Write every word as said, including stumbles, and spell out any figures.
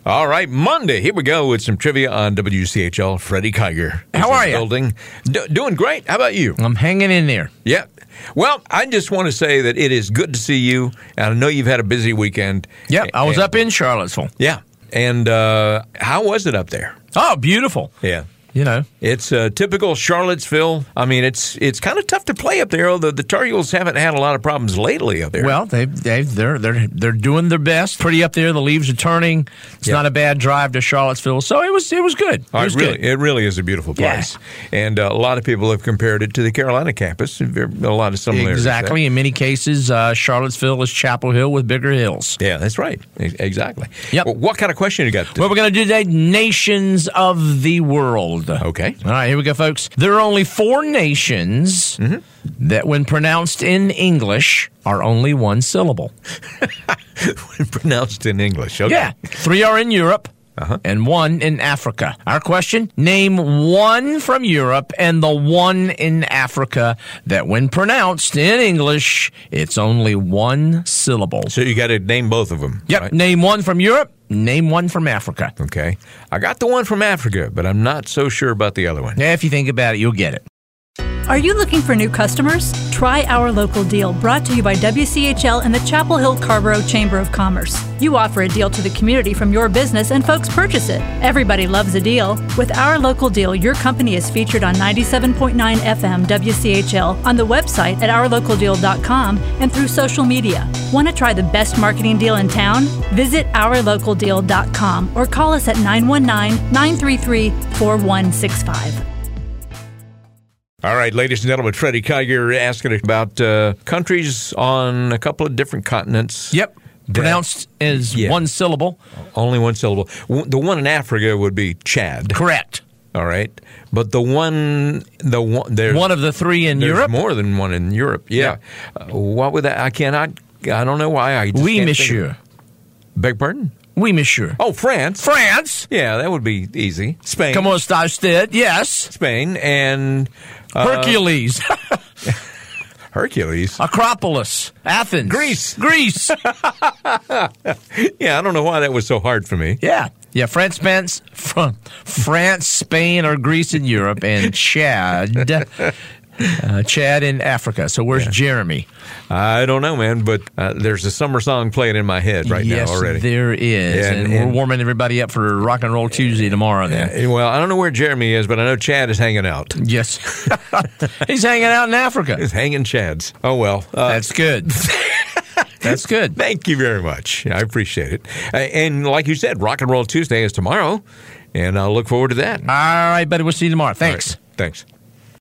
All right, Monday. Here we go with some trivia on W C H L. Freddie Kiger. How are you? Building. D- doing great. How about you? I'm hanging in there. Yeah. Well, I just want to say that it is good to see you. And I know you've had a busy weekend. Yep, I was and, up in Charlottesville. Yeah. And uh, how was it up there? Oh, beautiful. Yeah. You know. It's uh, typical Charlottesville. I mean, it's it's kind of tough to play up there, although the Tar Heels haven't had a lot of problems lately up there. Well, they they they're they're they're doing their best. Pretty up there. The leaves are turning. It's yep. not a bad drive to Charlottesville, so it was it was good. It oh, was it really, good. It really is a beautiful place, yeah. and uh, a lot of people have compared it to the Carolina campus. There are a lot of similarities. Exactly. There. In many cases, uh, Charlottesville is Chapel Hill with bigger hills. Yeah, that's right. Exactly. Yep. Well, what kind of question you got today? Well, we're going to do today nations of the world. Okay. All right, here we go, folks. There are only four nations mm-hmm. that, when pronounced in English, are only one syllable. When pronounced in English, okay. Yeah. Three are in Europe. Uh-huh. And one in Africa. Our question, name one from Europe and the one in Africa that when pronounced in English, it's only one syllable. So you got to name both of them. Yep, right? Name one from Europe, name one from Africa. Okay. I got the one from Africa, but I'm not so sure about the other one. Yeah, if you think about it, you'll get it. Are you looking for new customers? Try Our Local Deal, brought to you by W C H L and the Chapel Hill Carrboro Chamber of Commerce. You offer a deal to the community from your business and folks purchase it. Everybody loves a deal. With Our Local Deal, your company is featured on ninety-seven point nine F M W C H L, on the website at our local deal dot com, and through social media. Want to try the best marketing deal in town? Visit our local deal dot com or call us at nine one nine, nine three three, four one six five. All right, ladies and gentlemen, Freddie Kiger asking about uh, countries on a couple of different continents. Yep. Pronounced as yeah. one syllable. Only one syllable. The one in Africa would be Chad. Correct. All right. But the one, the one, there's one of the three in there's Europe? more than one in Europe. Yeah. yeah. Uh, what would that? I cannot, I don't know why. I just Oui, can't monsieur. Think of, beg pardon? Oui, monsieur. Oh, France. France. Yeah, that would be easy. Spain. Como está usted? Yes. Spain and uh, Hercules. Hercules. Acropolis. Athens. Greece. Greece. Yeah, I don't know why that was so hard for me. Yeah. Yeah, France, Spain, from France, Spain, or Greece in Europe, and Chad. Uh, Chad in Africa. So where's yeah. Jeremy? I don't know, man, but uh, there's a summer song playing in my head right yes, now already. Yes, there is. And, and, and we're warming everybody up for Rock and Roll Tuesday tomorrow then. Yeah, well, I don't know where Jeremy is, but I know Chad is hanging out. Yes. He's hanging out in Africa. He's hanging Chads. Oh, well. Uh, That's good. That's good. Thank you very much. I appreciate it. Uh, and like you said, Rock and Roll Tuesday is tomorrow, and I'll look forward to that. All right, buddy. We'll see you tomorrow. Thanks. Right. Thanks.